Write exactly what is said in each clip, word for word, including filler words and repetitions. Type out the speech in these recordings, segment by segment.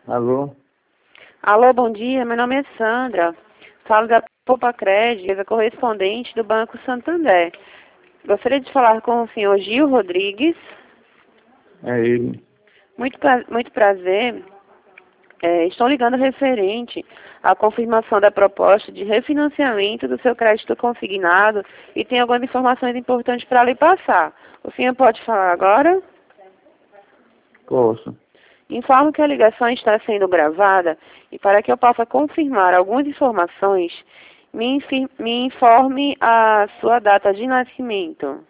Alô? Alô, bom dia. Meu nome é Sandra. Falo da Poupa Crédito, correspondente do Banco Santander. Gostaria de falar com o senhor Gil Rodrigues. É ele. Muito, pra, muito prazer. É, estou ligando referente à confirmação da proposta de refinanciamento do seu crédito consignado e tem algumas informações importantes para lhe passar. O senhor pode falar agora? Posso. Informo que a ligação está sendo gravada e para que eu possa confirmar algumas informações, me, infi- me informe a sua data de nascimento,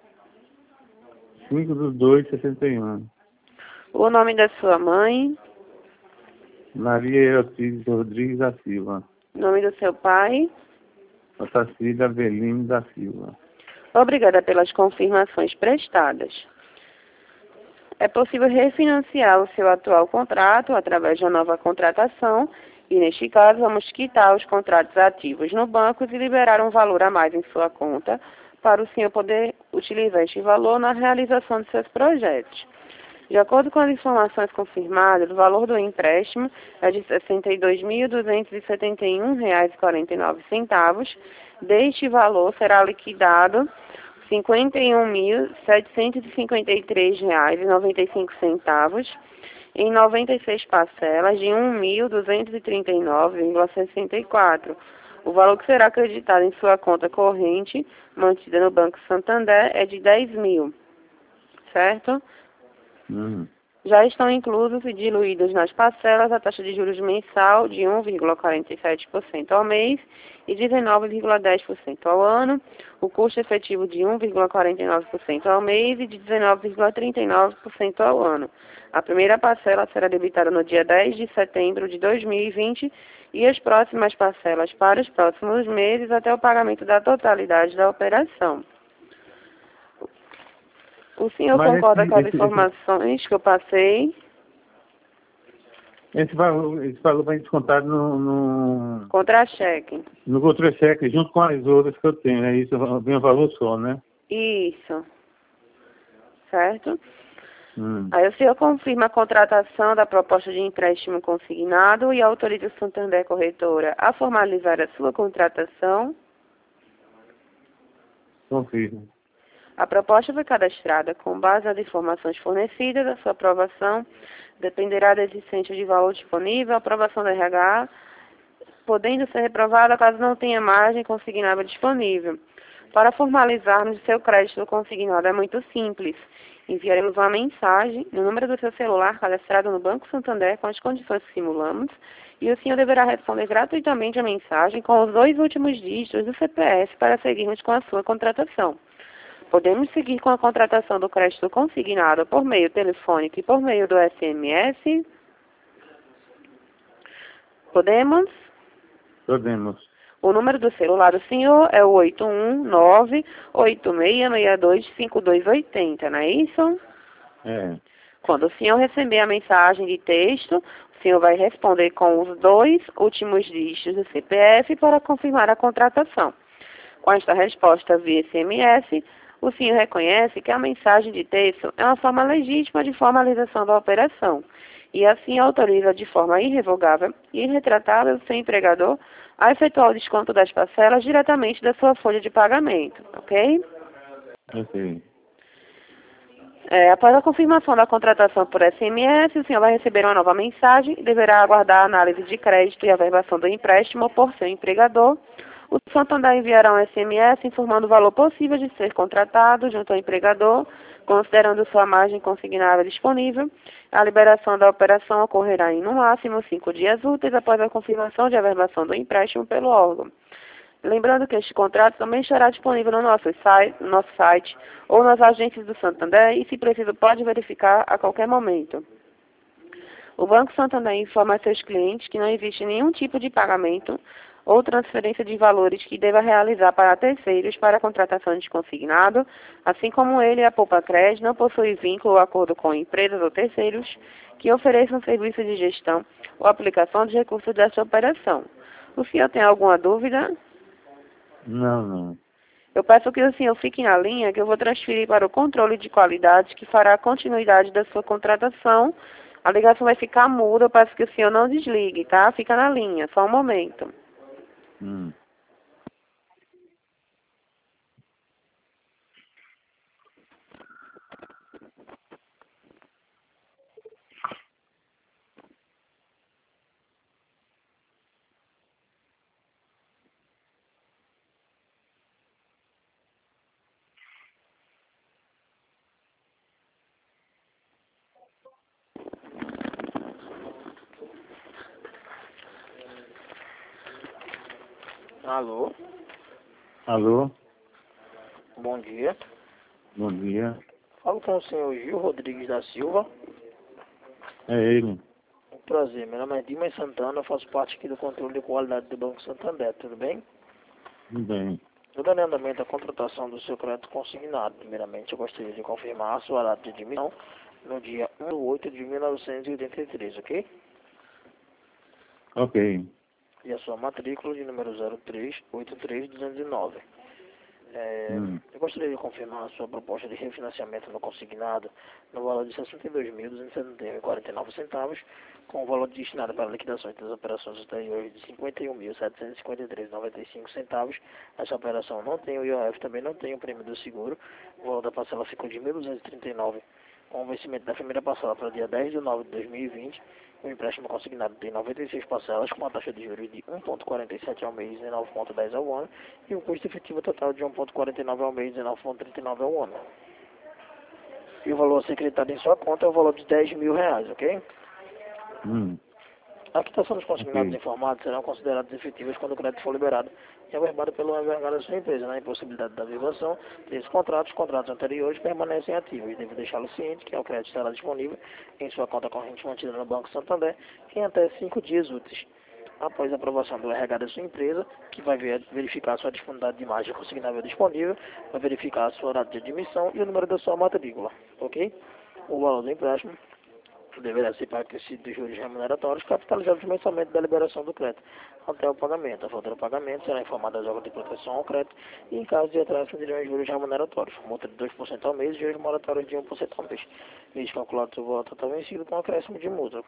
cinco de dois de sessenta e um. o nome da sua mãe, Maria Euclides Rodrigues da Silva. o nome do seu pai. Otacília Avelino da Silva. Obrigada pelas confirmações prestadas. É possível refinanciar o seu atual contrato através de uma nova contratação e, neste caso, vamos quitar os contratos ativos no banco e liberar um valor a mais em sua conta para o senhor poder utilizar este valor na realização de seus projetos. De acordo com as informações confirmadas, o valor do empréstimo é de sessenta e dois mil duzentos e setenta e um reais e quarenta e nove centavos. Deste valor será liquidado cinquenta e um mil setecentos e cinquenta e três reais e noventa e cinco centavos em noventa e seis parcelas de um mil duzentos e trinta e nove vírgula sessenta e quatro. O valor que será acreditado em sua conta corrente, mantida no Banco Santander, é de dez mil, certo? Hum. Já estão inclusos e diluídos nas parcelas a taxa de juros mensal de um vírgula quarenta e sete por cento ao mês e dezenove vírgula dez por cento ao ano, o custo efetivo de um vírgula quarenta e nove por cento ao mês e de dezenove vírgula trinta e nove por cento ao ano. A primeira parcela será debitada no dia dez de setembro de dois mil e vinte e as próximas parcelas para os próximos meses até o pagamento da totalidade da operação. O senhor Mas concorda esse, com as esse, esse, informações que eu passei? esse valor, esse valor vai descontado no, no, Contra-cheque. no contra-cheque, junto com as outras que eu tenho. É isso, vem um valor só, né? Isso. Certo? Hum. Aí o senhor confirma a contratação da proposta de empréstimo consignado e autoriza o Santander Corretora a formalizar a sua contratação. Confirmo. A proposta foi cadastrada com base nas informações fornecidas. A sua aprovação dependerá da existência de valor disponível, a aprovação da R H, podendo ser reprovada caso não tenha margem consignável disponível. Para formalizarmos o seu crédito consignado é muito simples. Enviaremos uma mensagem no número do seu celular cadastrado no Banco Santander com as condições que simulamos e o senhor deverá responder gratuitamente a mensagem com os dois últimos dígitos do C P F para seguirmos com a sua contratação. Podemos seguir com a contratação do crédito consignado por meio telefônico e por meio do S M S? Podemos? Podemos. O número do celular do senhor é o oito um nove, oito seis seis dois, cinco dois oito zero, não é isso? É. Quando o senhor receber a mensagem de texto, o senhor vai responder com os dois últimos dígitos do C P F para confirmar a contratação. Com esta resposta via S M S, o senhor reconhece que a mensagem de texto é uma forma legítima de formalização da operação e assim autoriza de forma irrevogável e irretratável o seu empregador a efetuar o desconto das parcelas diretamente da sua folha de pagamento, ok? Ok. É, após a confirmação da contratação por S M S, o senhor vai receber uma nova mensagem e deverá aguardar a análise de crédito e averbação do empréstimo por seu empregador. O Santander enviará um S M S informando o valor possível de ser contratado junto ao empregador, considerando sua margem consignável disponível. A liberação da operação ocorrerá em, no máximo, cinco dias úteis após a confirmação de averbação do empréstimo pelo órgão. Lembrando que este contrato também estará disponível no nosso site, no nosso site ou nas agências do Santander e, se preciso, pode verificar a qualquer momento. O Banco Santander informa a seus clientes que não existe nenhum tipo de pagamento ou transferência de valores que deva realizar para terceiros para a contratação de consignado, assim como ele e a Poupa Crédito não possuem vínculo ou acordo com empresas ou terceiros que ofereçam serviço de gestão ou aplicação de recursos desta operação. O senhor tem alguma dúvida? Não, não. Eu peço que o senhor fique na linha, que eu vou transferir para o controle de qualidade, que fará a continuidade da sua contratação A ligação vai ficar muda, eu peço que o senhor não desligue, tá? Fica na linha, só um momento. Hum. Alô, Alô? bom dia. Bom dia. Falo com o senhor Gil Rodrigues da Silva. É ele. Um prazer, meu nome é Dimas Santana, eu faço parte aqui do controle de qualidade do Banco Santander, tudo bem? Tudo bem. Tudo em andamento a contratação do seu crédito consignado. Primeiramente, eu gostaria de confirmar a sua data de admissão no dia um de oito de mil novecentos e oitenta e três, ok? Ok. E a sua matrícula de número zero três oito três duzentos e nove. É, Hum. eu gostaria de confirmar a sua proposta de refinanciamento no consignado no valor de sessenta e dois mil duzentos e setenta e um vírgula quarenta e nove centavos, com o valor destinado para liquidações das operações exteriores de cinquenta e um mil setecentos e cinquenta e três vírgula noventa e cinco centavos. Essa operação não tem o I O F, também não tem o prêmio do seguro. O valor da parcela ficou de mil duzentos e trinta e nove, com o vencimento da primeira parcela para o dia dez de nove de dois mil e vinte. O empréstimo consignado tem noventa e seis parcelas, com uma taxa de juros de um vírgula quarenta e sete ao mês e dezenove vírgula dez ao ano, e um custo efetivo total de um vírgula quarenta e nove ao mês e dezenove vírgula trinta e nove ao ano. E o valor a ser creditado em sua conta é o valor de dez mil reais, ok? Hum. A quitação dos consignados Ok. informados serão consideradas efetivas quando o crédito for liberado e averbado pelo envergado da sua empresa. Na impossibilidade da violação desses contratos, os contratos anteriores permanecem ativos. Deve deixá-lo ciente que o crédito estará disponível em sua conta corrente mantida no Banco Santander em até cinco dias úteis. Após a aprovação do R H da sua empresa, que vai ver- verificar a sua disponibilidade de imagem consignável disponível, vai verificar a sua data de admissão e o número da sua matrícula, ok? O valor do empréstimo deverá ser pago dos juros remuneratórios capitalizados mensalmente da liberação do crédito até o pagamento. A falta do pagamento será informada às órgãos de proteção ao crédito e, em caso de atraso, dirão juros remuneratórios, multa de dois por cento ao mês e juros moratórios de um por cento ao mês. Mês calculado sobre o valor total vencido com acréscimo de multa.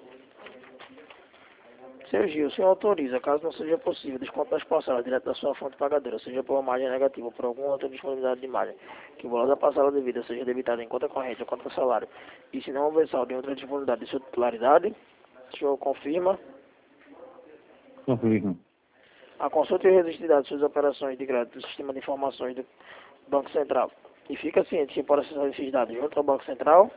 Seu Gil, o senhor autoriza, caso não seja possível, desconto das parcelas direto da sua fonte pagadora, seja por uma margem negativa ou por alguma outra disponibilidade de margem, que o valor da parcela devida seja debitado em conta corrente ou conta salário, e se não houver saldo em outra disponibilidade de sua titularidade, o senhor confirma. Confirmo. A consulta e resistividade de suas operações de crédito do sistema de informações do Banco Central. E fica ciente que pode acessar esses dados junto ao Banco Central.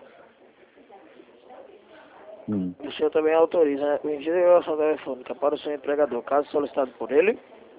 Hum. O senhor também autoriza o envio de ligação telefônica para o seu empregador, caso solicitado por ele.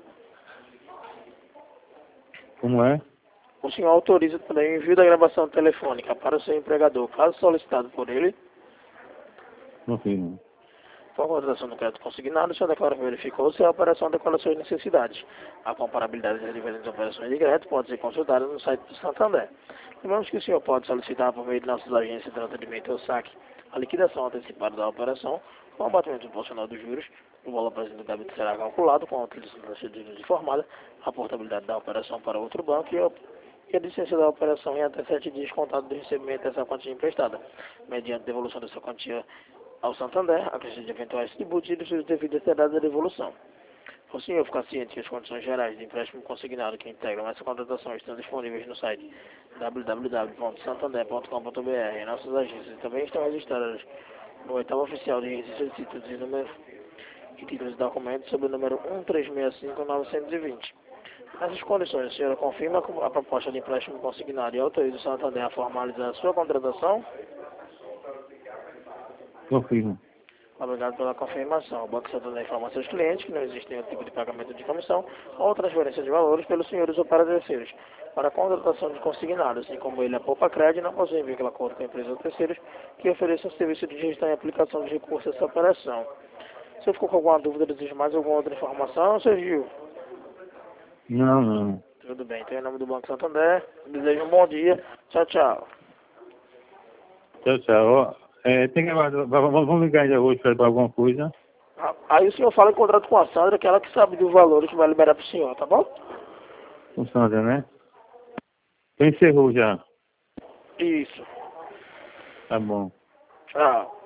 Como é? O senhor autoriza também o envio da gravação telefônica para o seu empregador, caso solicitado por ele. Confirmo. Com a contratação do crédito consignado, o senhor declara que verificou se a operação adequada às suas necessidades. A comparabilidade das diferentes operações de crédito pode ser consultada no site do Santander. Lembramos que o senhor pode solicitar por meio de nossas agências de atendimento ao saque a liquidação antecipada da operação com o abatimento proporcional dos juros. O valor presente do débito será calculado com a utilização da certidão informada, a portabilidade da operação para outro banco e a e a licença da operação em até sete dias contado do recebimento dessa quantia emprestada, mediante devolução dessa quantia ao Santander, acrescente de eventuais tributos e de suas devidas dadas da devolução. O senhor ficar ciente que as condições gerais de empréstimo consignado que integram essa contratação estão disponíveis no site w w w ponto santander ponto com ponto b r e nossas agências também estão registradas no oitavo oficial de registro de títulos e, número, e títulos e documentos sob o número um três seis cinco nove dois zero. Nessas condições, a senhora confirma a proposta de empréstimo consignado e autoriza o Santander a formalizar a sua contratação? Confirmo. Obrigado pela confirmação. O Banco Santander informa a seus clientes que não existe nenhum tipo de pagamento de comissão ou transferência de valores pelos senhores ou para terceiros. Para a contratação de consignado, assim como ele, a Poupa Cred, não possui vínculo acordo com empresas ou terceiros que ofereçam serviço de gestão e aplicação de recursos a essa operação. Se eu ficou com alguma dúvida, deseja mais alguma outra informação, seu Gil? Não, não. Tudo bem, então em nome do Banco Santander, desejo um bom dia. Tchau, tchau. Tchau, tchau. Ó, É, tem que, vamos vamos ligar ainda hoje para alguma coisa. Aí o senhor fala em contrato com a Sandra, que ela que sabe do valor que vai liberar para o senhor, tá bom? Com Sandra, né? Então encerrou já. Isso. Tá bom. Tchau.